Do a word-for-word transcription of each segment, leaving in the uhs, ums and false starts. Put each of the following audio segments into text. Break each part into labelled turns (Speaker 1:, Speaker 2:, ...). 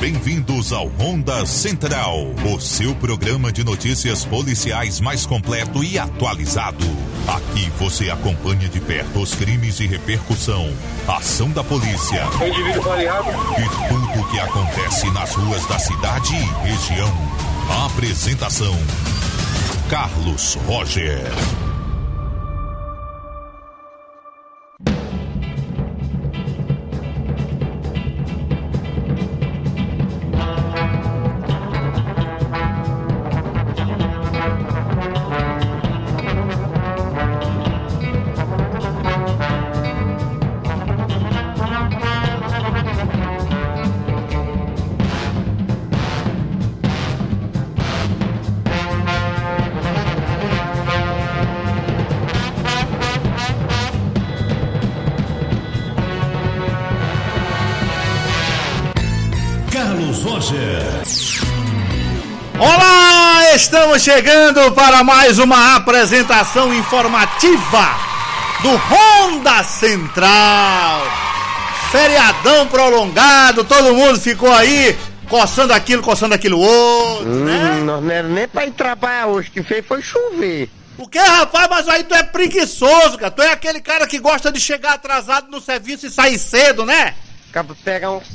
Speaker 1: Bem-vindos ao Ronda Central, o seu programa de notícias policiais mais completo e atualizado. Aqui você acompanha de perto os crimes de repercussão, a ação da polícia e tudo o que acontece nas ruas da cidade e região. A apresentação: Carlos Roger.
Speaker 2: Olá, estamos chegando para mais uma apresentação informativa do Ronda Central. Feriadão prolongado, todo mundo ficou aí coçando aquilo, coçando aquilo outro, hum, né?
Speaker 3: Não era nem pra ir trabalhar hoje, que fez foi chover.
Speaker 2: O que, rapaz? Mas aí tu é preguiçoso, cara. Tu é aquele cara que gosta de chegar atrasado no serviço e sair cedo, né?
Speaker 3: Acaba de pegar um...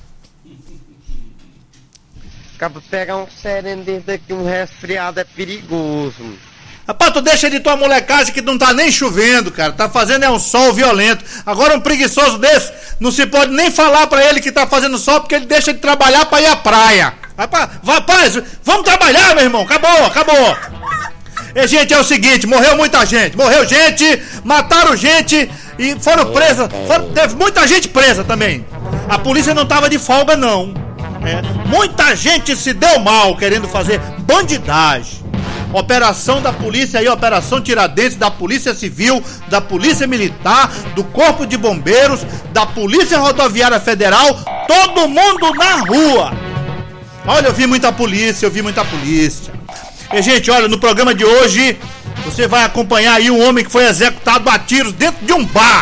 Speaker 3: Acaba de pegar um sereno dentro aqui, um resfriado é perigoso.
Speaker 2: Rapaz, tu deixa de tua molecagem que não tá nem chovendo, cara. Tá fazendo é um sol violento. Agora um preguiçoso desse, não se pode nem falar pra ele que tá fazendo sol, porque ele deixa de trabalhar pra ir à praia. Rapaz, rapaz, vamos trabalhar, meu irmão. Acabou, acabou. E, gente, é o seguinte, morreu muita gente. Morreu gente, mataram gente e foram presas. Foram, teve muita gente presa também. A polícia não tava de folga, não. É, muita gente se deu mal querendo fazer bandidagem. Operação da polícia aí, Operação Tiradentes, da Polícia Civil, da Polícia Militar, do Corpo de Bombeiros, da Polícia Rodoviária Federal, todo mundo na rua. Olha, eu vi muita polícia, eu vi muita polícia. E, gente, olha, no programa de hoje você vai acompanhar aí um homem que foi executado a tiros dentro de um bar.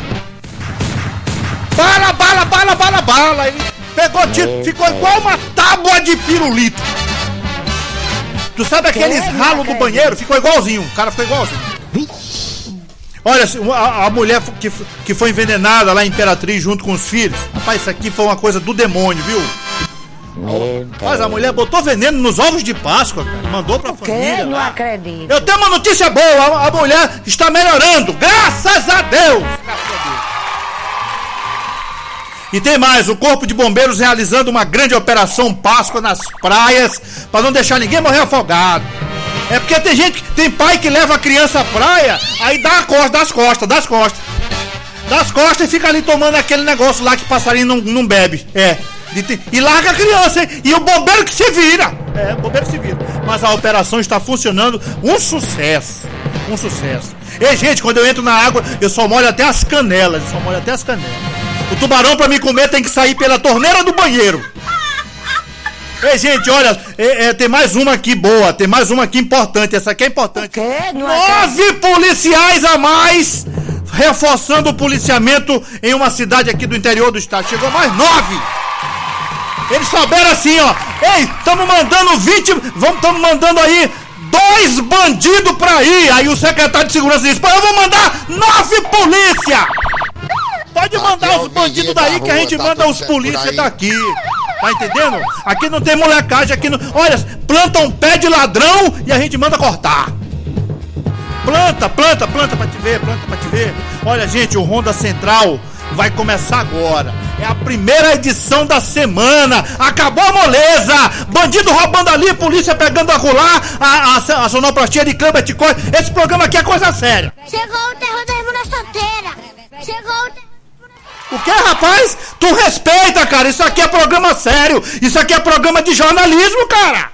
Speaker 2: Bala, bala, bala, bala, bala. Ele pegou tiro, ficou igual uma tábua de pirulito. Tu sabe aqueles ralos do banheiro? Ficou igualzinho, o cara ficou igualzinho. Olha, a, a mulher que, que foi envenenada lá em Imperatriz junto com os filhos. Rapaz, isso aqui foi uma coisa do demônio, viu? Mas a mulher botou veneno nos ovos de Páscoa, cara, mandou pra família.
Speaker 4: Não acredito.
Speaker 2: Eu tenho uma notícia boa, a, a mulher está melhorando, graças a Deus. Graças a Deus. E tem mais, o Corpo de Bombeiros realizando uma grande operação Páscoa nas praias, pra não deixar ninguém morrer afogado. É porque tem gente, tem pai que leva a criança à praia, aí dá a costa, das costas, das costas. Das costas e fica ali tomando aquele negócio lá que passarinho não, não bebe. É. De, e larga a criança, hein? E o bombeiro que se vira. É, o bombeiro que se vira. Mas a operação está funcionando, um sucesso. Um sucesso. E, gente, quando eu entro na água, eu só molho até as canelas, eu só molho até as canelas. O tubarão pra me comer tem que sair pela torneira do banheiro. Ei, gente, olha, é, é, tem mais uma aqui boa, tem mais uma aqui importante, essa aqui é importante. Nove policiais a mais, reforçando o policiamento em uma cidade aqui do interior do estado. Chegou mais nove. Eles souberam assim, ó. Ei, estamos mandando vinte, vamos, estamos mandando aí dois bandidos pra ir. Aí o secretário de segurança disse, pô, eu vou mandar nove polícia. Pode mandar os bandidos daí que a gente manda os polícias daqui. Tá entendendo? Aqui não tem molecagem, aqui não... Olha, planta um pé de ladrão e a gente manda cortar. Planta, planta, planta pra te ver, planta pra te ver. Olha, gente, o Ronda Central vai começar agora. É a primeira edição da semana. Acabou a moleza. Bandido roubando ali, polícia pegando a rolar, a, a, a sonoplastia de câmera de cor. Esse programa aqui é coisa séria.
Speaker 4: Chegou o terror da irmã solteira. Chegou o terror.
Speaker 2: O que, rapaz? Tu respeita, cara. Isso aqui é programa sério. Isso aqui é programa de jornalismo, cara.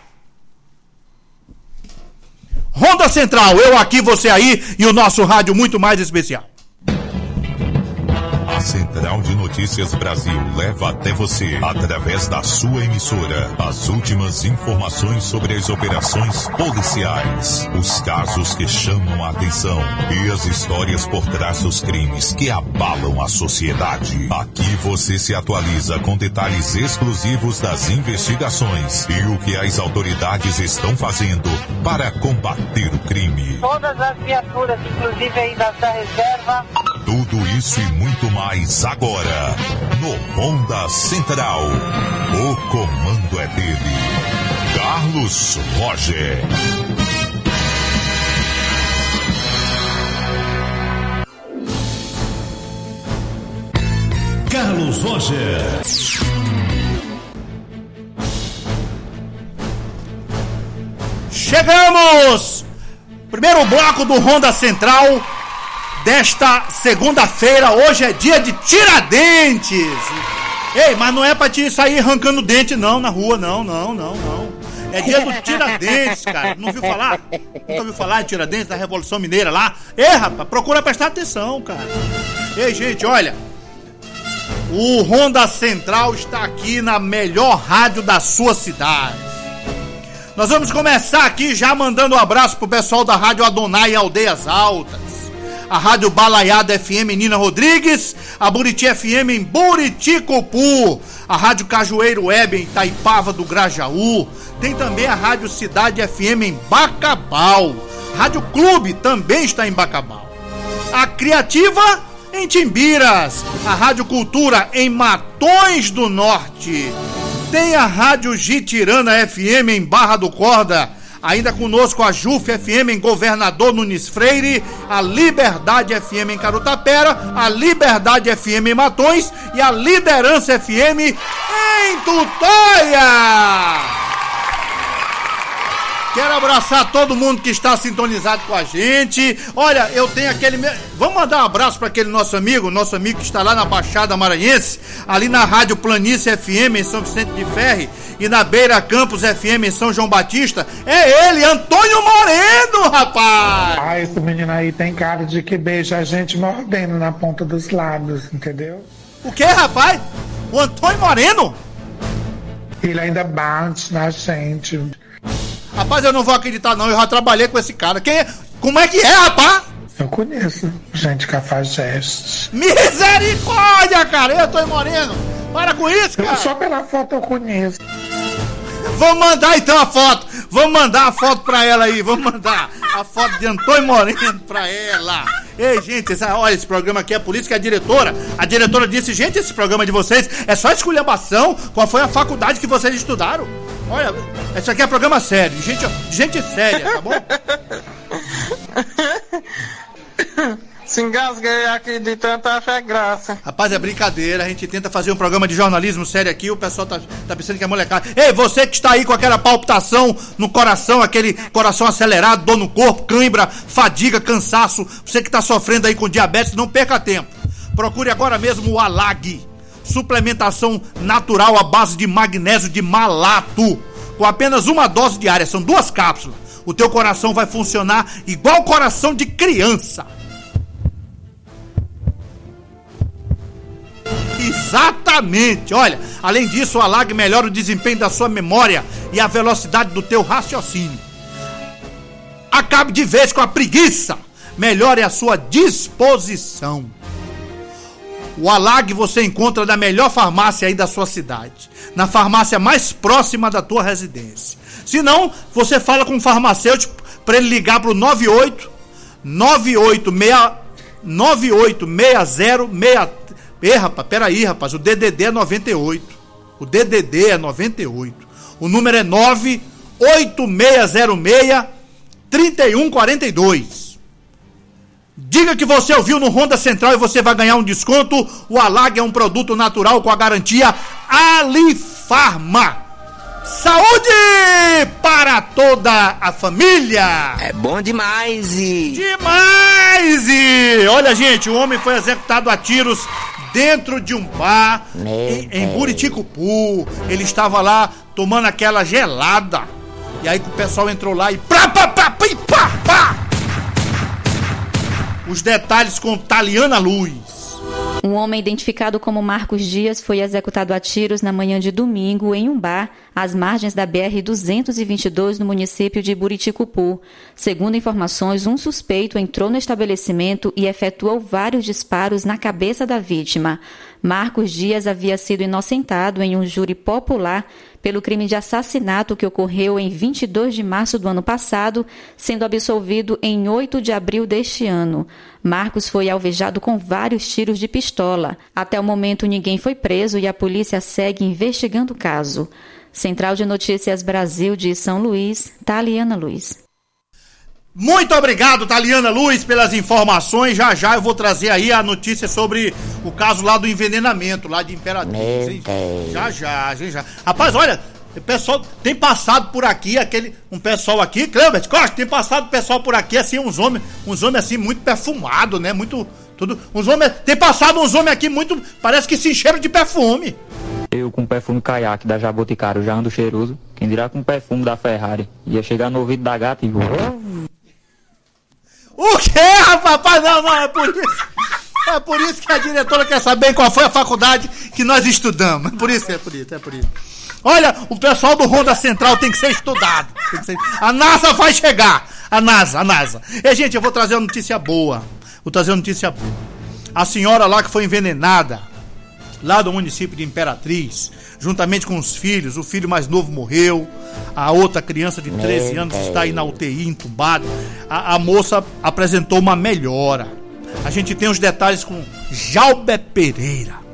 Speaker 2: Ronda Central, eu aqui, você aí e o nosso rádio muito mais especial.
Speaker 1: A A Central de Notícias Brasil leva até você, através da sua emissora, as últimas informações sobre as operações policiais, os casos que chamam a atenção e as histórias por trás dos crimes que abalam a sociedade. Aqui você se atualiza com detalhes exclusivos das investigações e o que as autoridades estão fazendo para combater o crime.
Speaker 5: Todas as viaturas, inclusive aí da, da reserva.
Speaker 1: Tudo isso e muito mais agora, no Ronda Central. O comando é dele, Carlos Roger.
Speaker 6: Carlos Roger.
Speaker 2: Chegamos! Primeiro bloco do Ronda Central desta segunda-feira. Hoje é dia de Tiradentes. Ei, mas não é pra te sair arrancando dente não na rua, não, não, não, não. É dia do Tiradentes, cara. Não viu falar? Nunca ouviu falar de Tiradentes, da Revolução Mineira lá? Ei, rapaz, procura prestar atenção, cara. Ei, gente, olha. O Ronda Central está aqui na melhor rádio da sua cidade. Nós vamos começar aqui já mandando um abraço pro pessoal da Rádio Adonai e Aldeias Altas, a Rádio Balaiada F M em Nina Rodrigues, a Buriti F M em Buriticupu, a Rádio Cajueiro Web em Itaipava do Grajaú, tem também a Rádio Cidade F M em Bacabal, Rádio Clube também está em Bacabal, a Criativa em Timbiras, a Rádio Cultura em Matões do Norte, tem a Rádio Gitirana F M em Barra do Corda, ainda conosco a Juf F M em Governador Nunes Freire, a Liberdade F M em Carutapera, a Liberdade F M em Matões e a Liderança F M em Tutóia. Quero abraçar todo mundo que está sintonizado com a gente. Olha, eu tenho aquele... Me... Vamos mandar um abraço para aquele nosso amigo, nosso amigo que está lá na Baixada Maranhense, ali na Rádio Planície F M em São Vicente de Ferre e na Beira Campos F M em São João Batista. É ele, Antônio Moreno, rapaz!
Speaker 7: Ah, esse menino aí tem cara de que beija a gente mordendo na ponta dos lábios, entendeu?
Speaker 2: O que, rapaz? O Antônio Moreno?
Speaker 7: Ele ainda bate na gente.
Speaker 2: Rapaz, eu não vou acreditar não, eu já trabalhei com esse cara. Quem é? Como é que é, rapaz?
Speaker 7: Eu conheço gente cafajeste.
Speaker 2: Misericórdia, cara! Eu tô moreno. Para com isso, cara.
Speaker 7: Eu, só pela foto eu conheço.
Speaker 2: Vamos mandar então a foto. Vamos mandar a foto pra ela aí. Vamos mandar a foto de Antônio Moreno pra ela. Ei, gente, essa, olha, esse programa aqui é por isso que a diretora, a diretora disse, gente, esse programa de vocês é só esculhambação. Qual foi a faculdade que vocês estudaram? Olha, esse aqui é programa sério, de gente, de gente séria, tá bom?
Speaker 5: Se engasguei aqui de tanta fé graça.
Speaker 2: Rapaz, é brincadeira, a gente tenta fazer um programa de jornalismo sério aqui, o pessoal tá, tá pensando que é molecada. Ei, você que está aí com aquela palpitação no coração, aquele coração acelerado, dor no corpo, cãibra, fadiga, cansaço, você que está sofrendo aí com diabetes, não perca tempo. Procure agora mesmo o Alag, suplementação natural à base de magnésio de malato, com apenas uma dose diária, são duas cápsulas. O teu coração vai funcionar igual coração de criança. Exatamente, olha, além disso o Alag melhora o desempenho da sua memória e a velocidade do teu raciocínio. Acabe de vez com a preguiça, melhore a sua disposição. O Alag você encontra na melhor farmácia aí da sua cidade, na farmácia mais próxima da tua residência. Se não, você fala com o farmacêutico para ele ligar pro nove oito nove oito seis nove oito seis zero seis. Ei, rapaz, peraí, rapaz, o D D D é noventa e oito. O D D D é noventa e oito. O número é nove oito seis zero seis três um quatro dois. Diga que você ouviu no Ronda Central e você vai ganhar um desconto. O Alag é um produto natural com a garantia Alifarma. Saúde para toda a família.
Speaker 8: É bom demais e...
Speaker 2: Demais e... Olha, gente, o homem foi executado a tiros dentro de um bar em, em Buriticupu. Ele estava lá tomando aquela gelada. E aí que o pessoal entrou lá e... Pá, pá, pá, pá, pá, pá. Os detalhes com Taliana Luz.
Speaker 6: Um homem identificado como Marcos Dias foi executado a tiros na manhã de domingo em um bar às margens da B R duzentos e vinte e dois no município de Buriticupu. Segundo informações, um suspeito entrou no estabelecimento e efetuou vários disparos na cabeça da vítima. Marcos Dias havia sido inocentado em um júri popular pelo crime de assassinato que ocorreu em vinte e dois de março do ano passado, sendo absolvido em oito de abril deste ano. Marcos foi alvejado com vários tiros de pistola. Até o momento, ninguém foi preso e a polícia segue investigando o caso. Central de Notícias Brasil de São Luís, Taliana Luiz.
Speaker 2: Muito obrigado, Taliana Luiz, pelas informações. Já já eu vou trazer aí a notícia sobre o caso lá do envenenamento, lá de Imperatriz. Hein? Já já, já já. Rapaz, olha, o pessoal tem passado por aqui, aquele, um pessoal aqui, Cleber Costa, tem passado pessoal por aqui, assim, uns homens, uns homens assim, muito perfumados, né? Muito, tudo, uns homens, tem passado uns homens aqui muito, parece que se encheram de perfume.
Speaker 9: Eu com perfume caiaque da Jaboticário já ando cheiroso, quem dirá com perfume da Ferrari. Ia chegar no ouvido da gata e...
Speaker 2: O quê, rapaz? Não, não, é por isso. É por isso que a diretora quer saber qual foi a faculdade que nós estudamos. É por isso, é por isso, é por isso. Olha, o pessoal do Ronda Central tem que ser estudado. Tem que ser... A NASA vai chegar. A NASA, a NASA. E, gente, eu vou trazer uma notícia boa. Vou trazer uma notícia boa. A senhora lá que foi envenenada, lá do município de Imperatriz, juntamente com os filhos, o filho mais novo morreu, a outra criança de treze anos está aí na U T I, entubada. A, a moça apresentou uma melhora. A gente tem os detalhes com Jalber Pereira.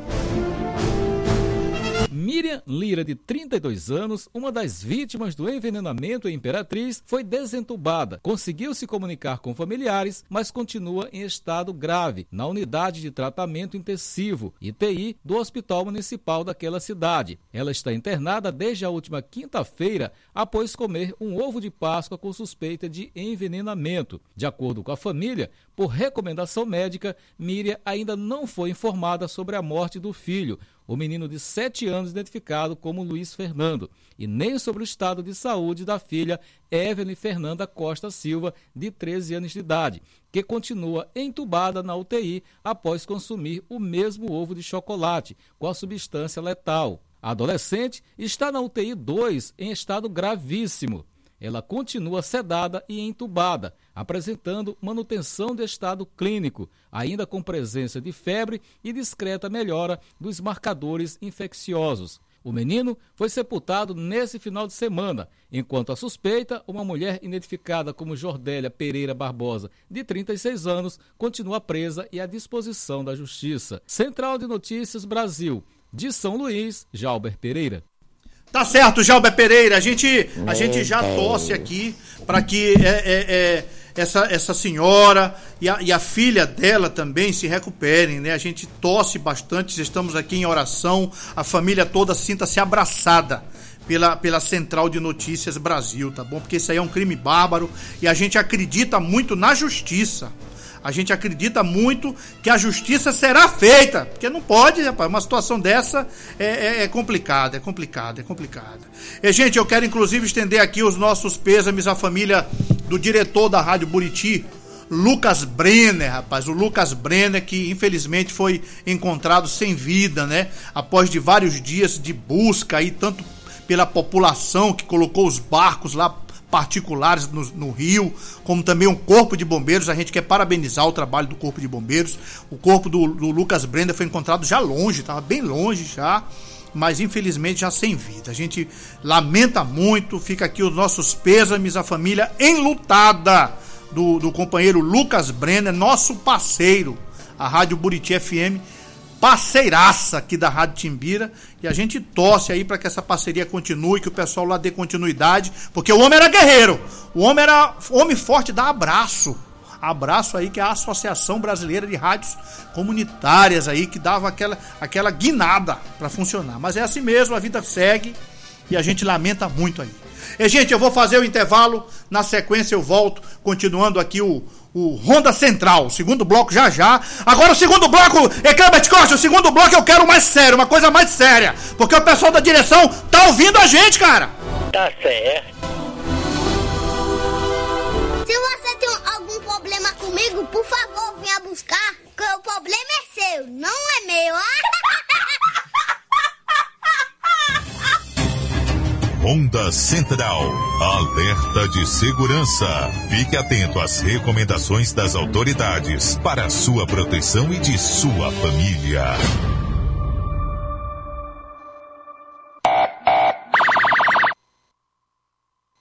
Speaker 10: Miriam Lira, de trinta e dois anos, uma das vítimas do envenenamento em Imperatriz, foi desentubada. Conseguiu se comunicar com familiares, mas continua em estado grave na unidade de tratamento intensivo, I T I, do Hospital Municipal daquela cidade. Ela está internada desde a última quinta-feira, após comer um ovo de Páscoa com suspeita de envenenamento. De acordo com a família, por recomendação médica, Miriam ainda não foi informada sobre a morte do filho, o menino de sete anos identificado como Luiz Fernando, e nem sobre o estado de saúde da filha Evelyn Fernanda Costa Silva, de treze anos de idade, que continua entubada na U T I após consumir o mesmo ovo de chocolate com a substância letal. A adolescente está na U T I dois em estado gravíssimo. Ela continua sedada e entubada, apresentando manutenção de estado clínico, ainda com presença de febre e discreta melhora dos marcadores infecciosos. O menino foi sepultado nesse final de semana, enquanto a suspeita, uma mulher identificada como Jordélia Pereira Barbosa, de trinta e seis anos, continua presa e à disposição da Justiça. Central de Notícias Brasil, de São Luís, Jalber Pereira.
Speaker 2: Tá certo, Jalber Pereira, a gente, a gente já torce aqui para que é, é, é, essa, essa senhora e a, e a filha dela também se recuperem, né? A gente torce bastante, estamos aqui em oração, a família toda sinta-se abraçada pela, pela Central de Notícias Brasil, tá bom? Porque isso aí é um crime bárbaro e a gente acredita muito na justiça. A gente acredita muito que a justiça será feita, porque não pode, rapaz, uma situação dessa é, é, é complicada, é complicada, é complicada. E, gente, eu quero inclusive estender aqui os nossos pêsames à família do diretor da Rádio Buriti, Lucas Brenner, rapaz, o Lucas Brenner, que infelizmente foi encontrado sem vida, né, após de vários dias de busca aí, tanto pela população que colocou os barcos lá particulares no, no Rio, como também um corpo de bombeiros. A gente quer parabenizar o trabalho do corpo de bombeiros. O corpo do, do Lucas Brenner foi encontrado já longe, estava bem longe já, mas infelizmente já sem vida. A gente lamenta muito, fica aqui os nossos pêsames à família enlutada do, do companheiro Lucas Brenner, nosso parceiro, a Rádio Buriti F M, parceiraça aqui da Rádio Timbira, e a gente torce aí para que essa parceria continue, que o pessoal lá dê continuidade, porque o homem era guerreiro, o homem era homem forte, dá abraço, abraço aí, que é a Associação Brasileira de Rádios Comunitárias aí, que dava aquela, aquela guinada para funcionar, mas é assim mesmo, a vida segue e a gente lamenta muito aí. E, gente, eu vou fazer o intervalo, na sequência eu volto, continuando aqui o O Ronda Central, o segundo bloco já já. Agora o segundo bloco, é Cleber Costa, o segundo bloco eu quero mais sério, uma coisa mais séria, porque o pessoal da direção tá ouvindo a gente, cara.
Speaker 3: Tá certo.
Speaker 4: Se você tem algum problema comigo, por favor, venha buscar, porque o problema é seu, não é meu.
Speaker 1: Ronda Central. Alerta de segurança. Fique atento às recomendações das autoridades para a sua proteção e de sua família.